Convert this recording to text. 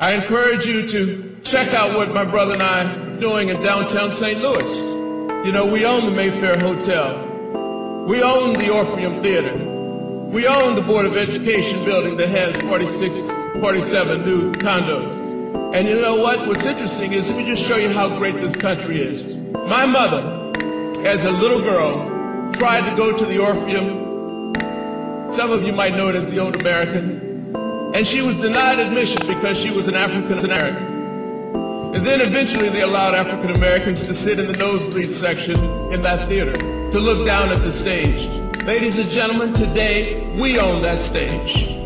I encourage you to check out what my brother and I are doing in downtown St. Louis. You know, we own the Mayfair Hotel. We own the Orpheum Theater. We own the Board of Education building that has 47 new condos. And you know what? What's interesting is, let me just show you how great this country is. My mother, as a little girl, tried to go to the Orpheum. Some of you might know it as the Old American. And she was denied admission because she was an African American. And then eventually they allowed African Americans to sit in the nosebleed section in that theater, to look down at the stage. Ladies and gentlemen, today we own that stage.